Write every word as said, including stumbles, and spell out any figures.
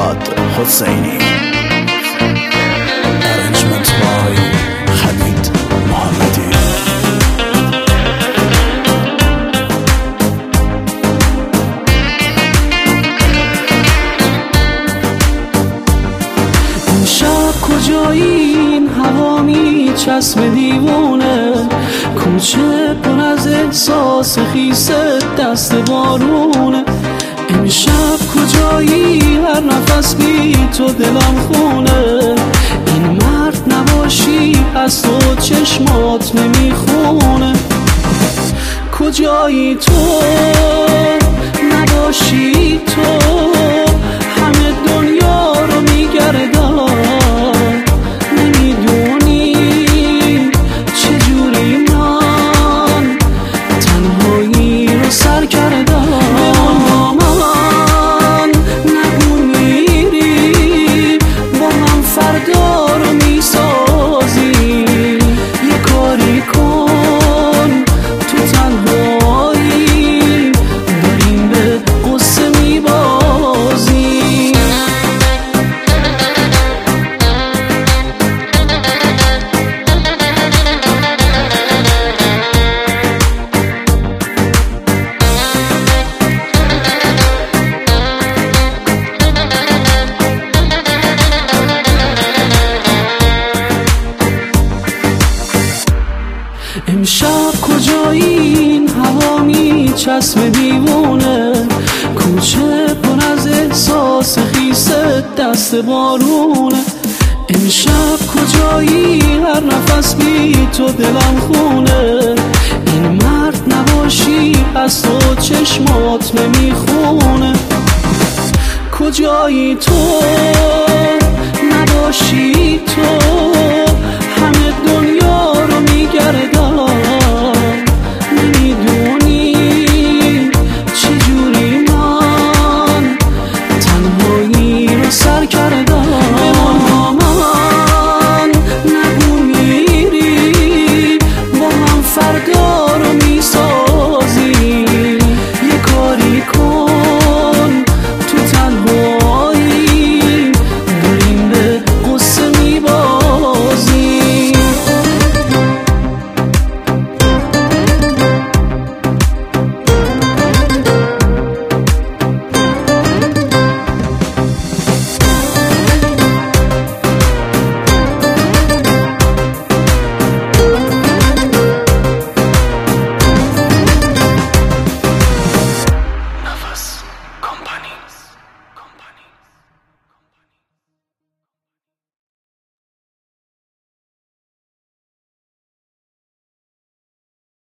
فرهاد حسینی. Arrangement by حمید محمدی. امشب کجایی این هوا میچسبه دیوونه، کوچه پر از احساس خیس دست بارونه. امشب کجایی هر نفس بی تو دلم خونه، این مرد نباشی از تو چشمات نمیخونه. کجایی تو نباشی تو همه دنیا رو میگردم، نمیدونی چجوری من تنهایی رو سر کردم. من نگو میری با من فردا رو میسازی، یه کاری کن تو تنهایی داریم به قصه میبازی. امشب کجایی این هوا میچسبه دیوونه، کوچه پر از احساس خیس دست بارونه. امشب کجایی هر نفس بی تو دلم خونه، این مرد نباشی از تو چشمات نمیخونه. کجایی تو نباشی تو